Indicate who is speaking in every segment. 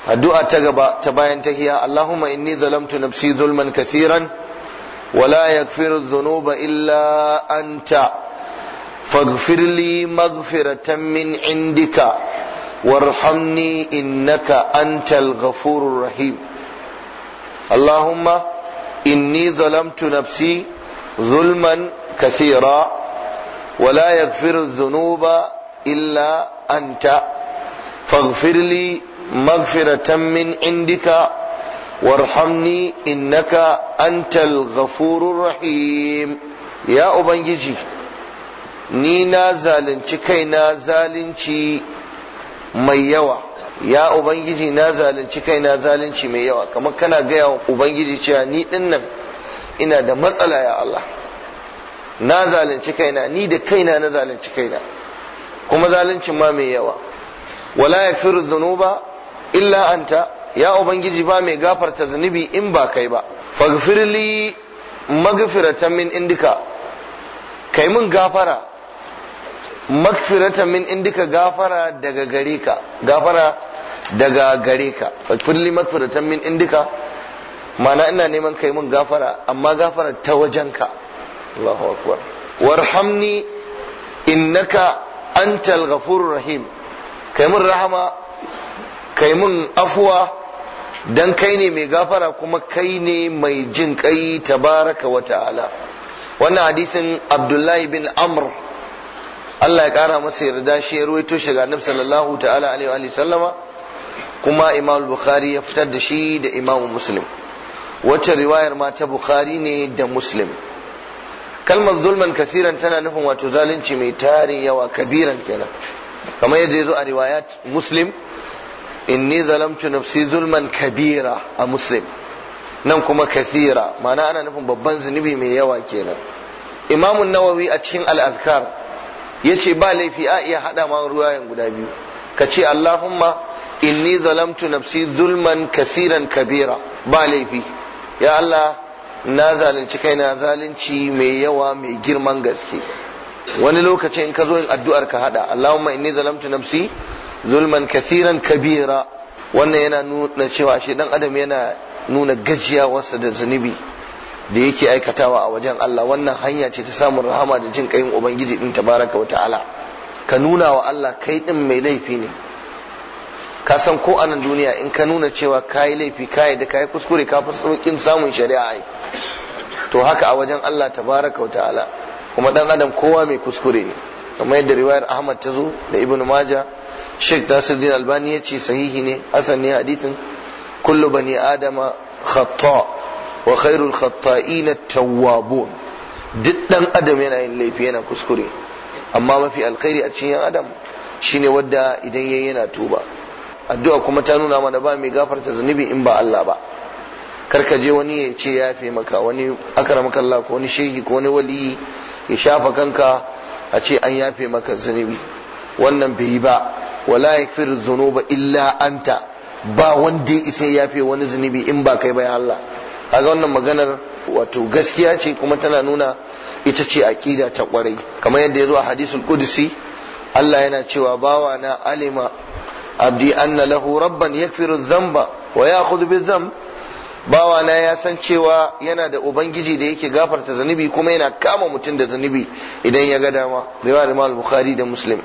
Speaker 1: addu'a ta gaba ta bayan tahiya, Allahumma inni zalamtu nafsi zulman kathiran wa la yaghfiru dhunuba illa anta faghfir li maghfiratan min indika warhamni innaka antal ghafurur rahim. Allahumma inni zalamtu nafsi zulman kathira wa la yaghfiru dhunuba illa anta faghfir li maghfiratan min indika warhamni innaka antal ghafurur rahim. Ya ubangiji, ni na zalunci kaina zalunci mai yawa. Ya ubangiji, na zalunci kaina zalunci mai yawa. Kamar kana gaya wa ubangiji cewa ni dinnan ina da matsala ya Allah, na zalunci kaina, ni da kaina na zalunci kaina, kuma zaluncin ma mai yawa. wala yaghfiru dhunuba illa anta, ya ubangiji ba mai gafarta zunubi in ba kai ba. faghfir li maghfiratan min indika, kai mun gafara, maghfiratan min indika, gafara daga gare ka, gafara daga gare ka. faghfir li maghfiratan min indika, mana ina neman kai mun gafara, amma gafara ta wajenka. Allahu akbar. warhamni innaka antal ghafurur rahim, kai mun rahama, kai mun afuwa, dan kai ne mai gafara kuma kai ne mai jin kai tabaraka wa ta'ala. Wannan hadisin Abdullahi bin Amr, Allah ya kara masa yarda, shi ya ruwaito shi ga Annabi sallallahu ta'ala alaihi wa sallama, kuma Imam Bukhari ya fitar da shi da Imam Muslim. Wacce riwayar ma ta Bukhari ne da Muslim. Kalmar zulman kasiran tana nufin wato zalunci mai tarin yawa, kabiran kenan, kamar yadda ya zo a riwayat Muslim, inni zalamtu nafsi zulman kabira a Muslim, nan kuma kathira, ma'ana ana nufin babban zunubi mai yawa kenan. Imamun Nawawi a cikin al-Azkar yace ba laifi a iya hada ma ruwayan guda biyu, ka ce Allahumma inni zalamtu nafsi zulman kasiran kabira, ba laifi, ya Allah na zalunci kaina zalunci mai yawa mai girman gaske. Wani lokaci in ka zo yin addu'ar ka hada Allahumma inni zalamtu nafsi zulman kathiran kabira, wannan yana nuna cewa shi dan adam yana nuna gajiyawarsa da zunubi da yake aikatawa a wajen Allah. Wannan hanya ce ta samun rahama da jin kayin ubangiji din tabaraka wa ta'ala. Ka nuna wa Allah kai din mai laifi ne. Ka san ko a nan duniya in ka nuna cewa kayi laifi, kayi da kayi kuskure, ka fi sauƙin samun shari'a ai, to haka a wajen Allah tabaraka wa ta'ala. Kuma dan adam kowa mai kuskure ne, kamar yadda riwayar Ahmad ta zo da Ibn Majah. Sheikh Nasiruddin Albani ya ce sahihi ne, hasan ne hadisin. kullu bani adama khata wa khairul khata'in at-tawwabun, duk dan adam yana yin laifi, yana kuskure, amma mafi alkhairi a cikin adam shine wanda idan yayi yana tuba. Addu'a kuma ta nuna mana ba mai gafarta zunubi in ba Allah ba. Karka je wani ya ce ya yafe maka, wani akramaka Allah ko wani shehi ko wani wali ya shafa kanka a ce an yafe maka zunubi, wannan bai yi ba. wala yaghfiru dhunuba illa anta, ba wanda ya isa yafe wani zunubi in ba kai ba ya Allah. kaga wannan maganar wato gaskiya ce, kuma tana nuna ita ce aqida ta kwarai, kamar yadda ya zo a hadisul qudsi, Allah yana cewa bawa na alima abdi anna lahu rabban yaghfiru dhanba wa ya'khudhu bi-dhanb, bawa na ya san cewa yana da ubangiji da yake gafarta zunubi kuma yana kama mutum da zunubi idan ya ga dama. riwayar Imam Bukhari da Muslim.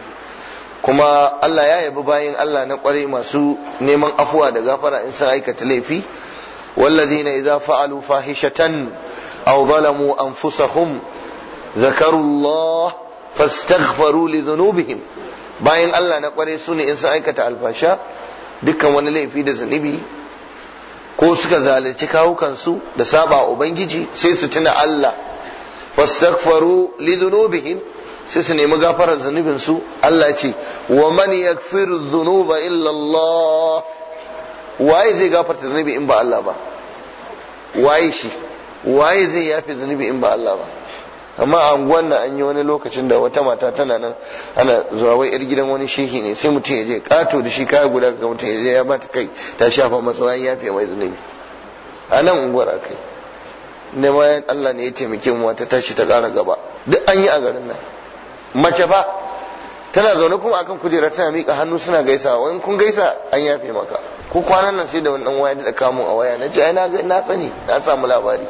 Speaker 1: Kuma Allah ya yabi bayin Allah na kwarai masu neman afuwa da gafara in sun aikata laifi. walladhina idza fa'alu fahishatan aw zalamu anfusahum dhakaru Allah fastaghfaru li dhunubihim, bayin Allah na kwarai sune in sun aikata alfasha, dukkan wani laifi da zunubi, ko suka zalunci kawukansu da saba ubangiji, sai su tuna Allah, fastaghfaru li dhunubihim, sai su nemi gafarar zunubinsu. Allah ce wa man yaghfiru dhunuba illa Allah, waye zai gafarta zunubi in ba Allah ba? Waye shi? Waye zai yafe zunubi in ba Allah ba? Amma a anguwan nan an yi wani lokacin da wata mata tana nan ana zuwa wai yar gidan wani shehi ne, sai mutum ya je kato da shi kaya guda ga mutum ya je ya bata kai ta shafa masa wani yafe mai zunubi a nan unguwar akai. ne ma Allah ne ya taimake mu ta tashi ta ƙara gaba. Duk an yi a garin nan. Mace fa tana zaune kuma akan kujera tana miƙa hannu suna gaisawa, in kun gaisa an yafe maka. ko kwanan nan sai da wani dan waya da kamun a waya nace ai na sani na samu labari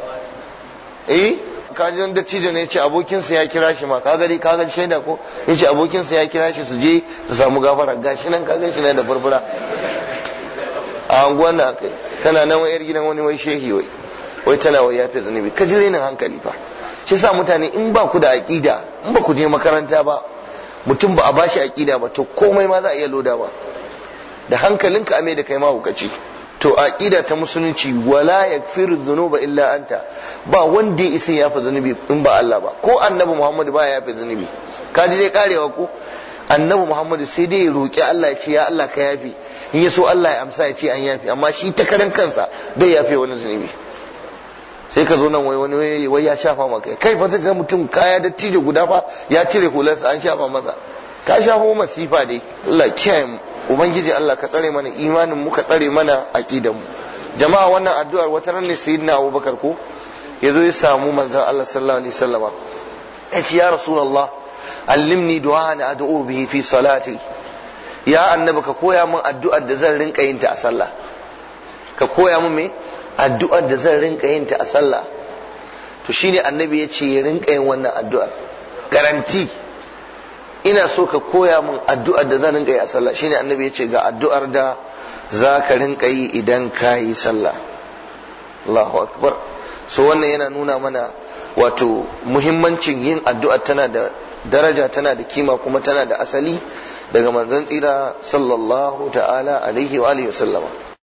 Speaker 1: kaji wanda cijo ne yace abokinsa ya kira shi ma kaga shaida ko yace abokinsa ya kira shi su je su samu gafara gashi nan kaga shi ne da furfura a anguwan nan kai tana nan wayar gidan wani wai shehi wai tana wai yafe zunubi ka jire nan hankali fa shi sa mutane in ba ku da aqida in ba ku je makaranta ba mutum ba a bashi aqida ba to komai ma za a iya loda ba da hankalinka ame da kai ma hukaci to aqida ta musulunci wala yakfiru dhunuba illa anta ba wanda ya isa yafa zunubi in ba Allah ba ko annabi Muhammad ba ya yafa zunubi kaji dai karewa ko annabi Muhammad sai dai ya roki Allah ya ce ya Allah ka yafi in ya so Allah ya amsa ya ce an yafi amma shi ta karan kansa bai yafe wani zunubi sai ka zo nan wai ya shafa maka kai fa ga mutum kaya da tijo guda fa ya cire hularsa an shafa masa ka shafa masifa dai Allah kiyaye mu ubangiji Allah ka tsare mana imanin mu ka tsare mana aqidan mu jama'a wannan addu'ar wata ran ne sayyidina Abubakar ko yazo ya samu manzon Allah sallallahu alaihi wasallama yace ya rasulullah allimni du'an ad'u bihi fi salati ya annabi ka koya min addu'ar da zan rinka yin ta a sallah ka koya min me addu'ar da zan rinka yin ta a sallah to shine annabi yace ya rinka yin wannan addu'ar garanti ina so ka koya min addu'ar da zan rinka yi a sallah shine annabi ya ce ga addu'ar da za ka rinka yi idan ka yi sallah. Allahu akbar. So wannan yana nuna mana wato muhimmancin yin addu'a tana da daraja, tana da kima, kuma tana da asali daga manzon tsira sallallahu ta'ala alaihi wa alihi wa sallama.